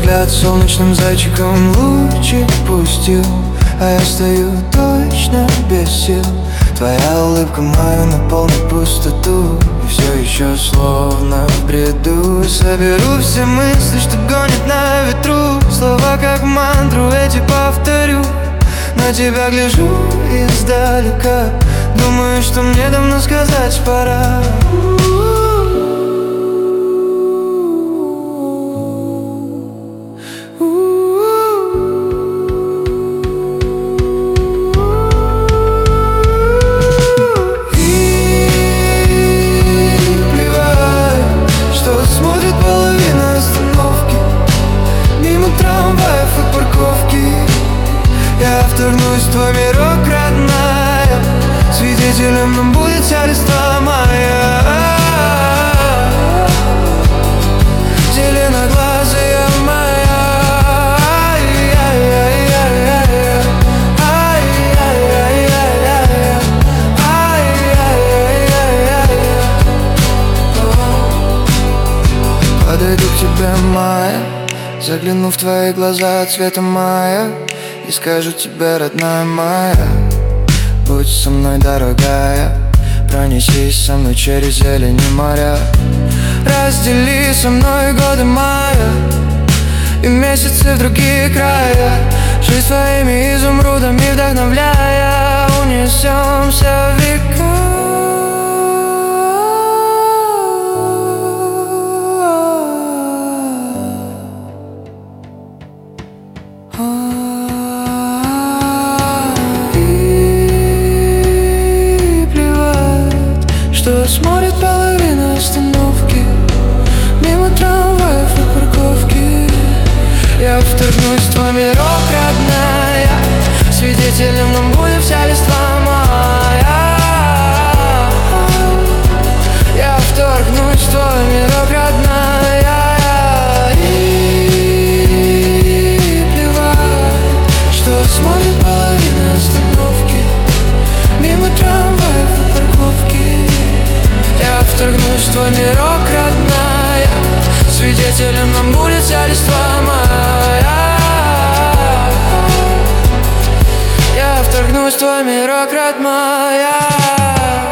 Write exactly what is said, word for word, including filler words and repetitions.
взгляд солнечным зайчиком лучик пустил, а я стою точно без сил. Твоя улыбка мою наполнит пустоту, и все еще словно в бреду соберу все мысли, что гонят на ветру. Слова как мантру эти повторю. На тебя гляжу издалека, думаю, что мне давно сказать пора. Я вторгнусь в твой мирок, родная, свидетелем нам будет вся листва моя. Зеленоглазая моя. Подойду к тебе, моя, загляну в твои глаза цвета мая и скажу тебе, родная моя, будь со мной, дорогая, пронесись со мной через зелени моря. Раздели со мной годы мая и месяцы в другие края. Жизнь своими изумрудами вдохновляя, унесемся в века. Что смотрит половина остановки, мимо трамваев и парковки. Я вторгнусь в твой мирок, родная, свидетелем нам будет вся листва моя. Я вторгнусь в твой мирок, родная, и плевать, что смотрит половина остановки, мимо трамваев и парковки. Я вторгнусь в твой мирок, родная, свидетелем нам будет вся листва моя. Я вторгнусь в твой мирок, родная.